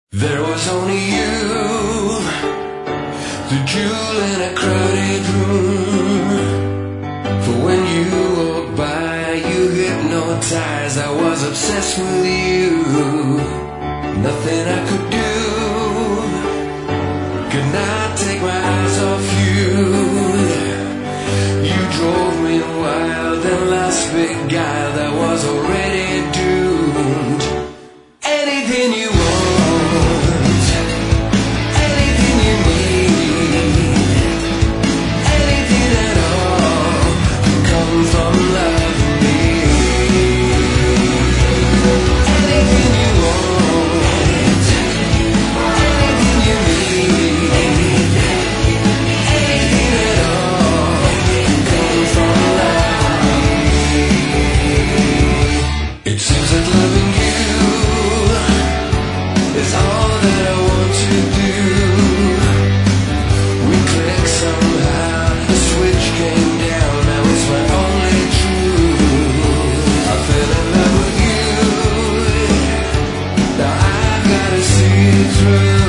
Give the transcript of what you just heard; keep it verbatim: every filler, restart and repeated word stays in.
There was only you, the jewel in a crowded room. For when you walked by, you hypnotized. I was obsessed with you. Nothing I could do could not take my eyes off you. You drove me wild and lost beguiled. I was already doomed. Anything you want, through